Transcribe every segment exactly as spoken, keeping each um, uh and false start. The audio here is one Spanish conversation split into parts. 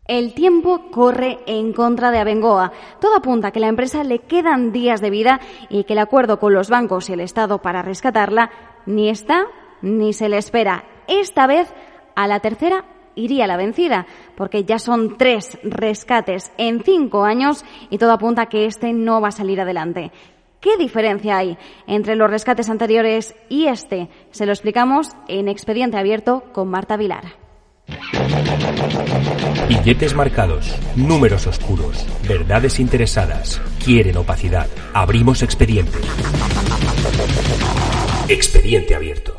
El tiempo corre en contra de Abengoa. Todo apunta a que la empresa le quedan días de vida y que el acuerdo con los bancos y el Estado para rescatarla ni está ni se le espera. Esta vez, a la tercera iría la vencida, porque ya son tres rescates en cinco años y todo apunta a que este no va a salir adelante. ¿Qué diferencia hay entre los rescates anteriores y este? Se lo explicamos en Expediente Abierto con Marta Vilar. Billetes marcados, números oscuros, verdades interesadas, quieren opacidad. Abrimos expediente. Expediente Abierto.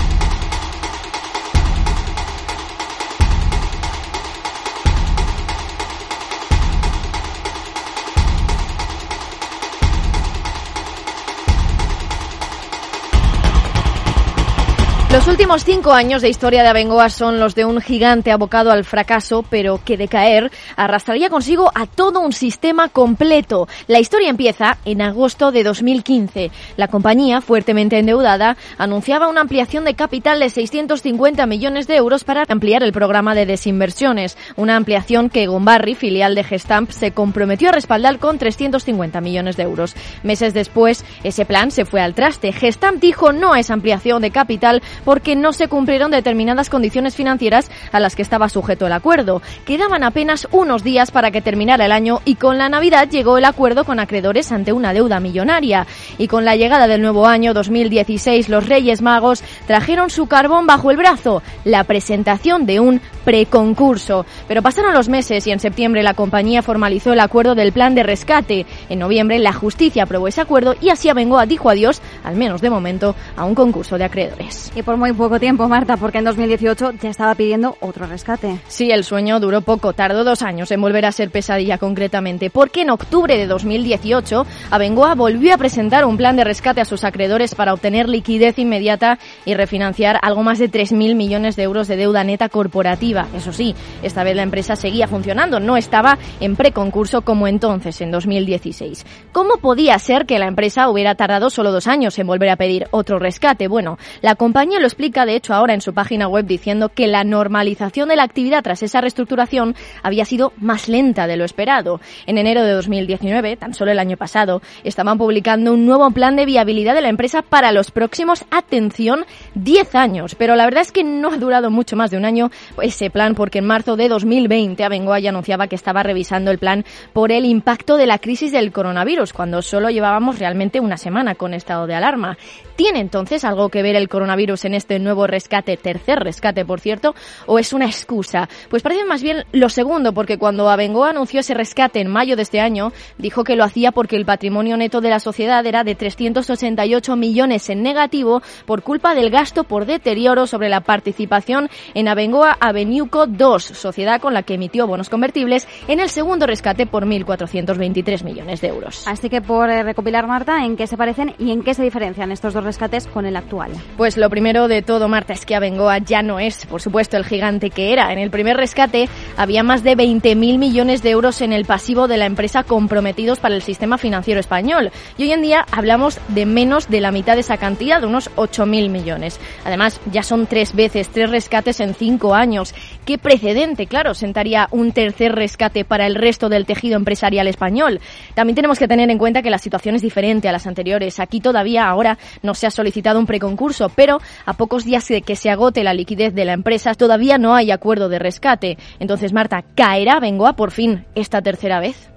Los últimos cinco años de historia de Abengoa son los de un gigante abocado al fracaso, pero que de caer arrastraría consigo a todo un sistema completo. La historia empieza en agosto de dos mil quince. La compañía, fuertemente endeudada, anunciaba una ampliación de capital de seiscientos cincuenta millones de euros para ampliar el programa de desinversiones. Una ampliación que Egonbarri, filial de Gestamp, se comprometió a respaldar con trescientos cincuenta millones de euros. Meses después, ese plan se fue al traste. Gestamp dijo no a esa ampliación de capital porque no se cumplieron determinadas condiciones financieras a las que estaba sujeto el acuerdo. Quedaban apenas unos días para que terminara el año y con la Navidad llegó el acuerdo con acreedores ante una deuda millonaria. Y con la llegada del nuevo año dos mil dieciséis, los Reyes Magos trajeron su carbón bajo el brazo, la presentación de un preconcurso. Pero pasaron los meses y en septiembre la compañía formalizó el acuerdo del plan de rescate. En noviembre la justicia aprobó ese acuerdo y así Abengoa dijo adiós, al menos de momento, a un concurso de acreedores. Y por muy poco tiempo, Marta, porque en dos mil dieciocho ya estaba pidiendo otro rescate. Sí, el sueño duró poco, tardó dos años en volver a ser pesadilla concretamente, porque en octubre de dos mil dieciocho Abengoa volvió a presentar un plan de rescate a sus acreedores para obtener liquidez inmediata y refinanciar algo más de tres mil millones de euros de deuda neta corporativa. Eso sí, esta vez la empresa seguía funcionando, no estaba en preconcurso como entonces, en dos mil dieciséis. ¿Cómo podía ser que la empresa hubiera tardado solo dos años en volver a pedir otro rescate? Bueno, la compañía lo explica de hecho ahora en su página web diciendo que la normalización de la actividad tras esa reestructuración había sido más lenta de lo esperado. En enero de dos mil diecinueve, tan solo el año pasado, estaban publicando un nuevo plan de viabilidad de la empresa para los próximos, atención, diez años. Pero la verdad es que no ha durado mucho más de un año ese plan, porque en marzo de dos mil veinte Abengoa ya anunciaba que estaba revisando el plan por el impacto de la crisis del coronavirus, cuando solo llevábamos realmente una semana con estado de alarma. ¿Tiene entonces algo que ver el coronavirus en este nuevo rescate, tercer rescate por cierto, o es una excusa? Pues parece más bien lo segundo, porque cuando Abengoa anunció ese rescate en mayo de este año, dijo que lo hacía porque el patrimonio neto de la sociedad era de trescientos ochenta y ocho millones en negativo por culpa del gasto por deterioro sobre la participación en Abengoa Avenueco dos, sociedad con la que emitió bonos convertibles en el segundo rescate por mil cuatrocientos veintitrés millones de euros. Así que por eh, recopilar, Marta, ¿en qué se parecen y en qué se diferencian estos dos rescates con el actual? Pues lo primero de todo, Marta, es que Abengoa ya no es, por supuesto, el gigante que era. En el primer rescate había más de veinte mil millones de euros en el pasivo de la empresa comprometidos para el sistema financiero español. Y hoy en día hablamos de menos de la mitad de esa cantidad, de unos ocho mil millones. Además, ya son tres veces, tres rescates en cinco años. ¿Qué precedente, claro, sentaría un tercer rescate para el resto del tejido empresarial español? También tenemos que tener en cuenta que la situación es diferente a las anteriores. Aquí todavía ahora no se ha solicitado un preconcurso, pero a pocos días de que se agote la liquidez de la empresa todavía no hay acuerdo de rescate. Entonces, Marta, ¿caerá Abengoa por fin esta tercera vez?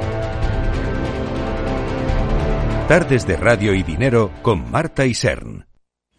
Tardes de Radio y Dinero con Marta Isern.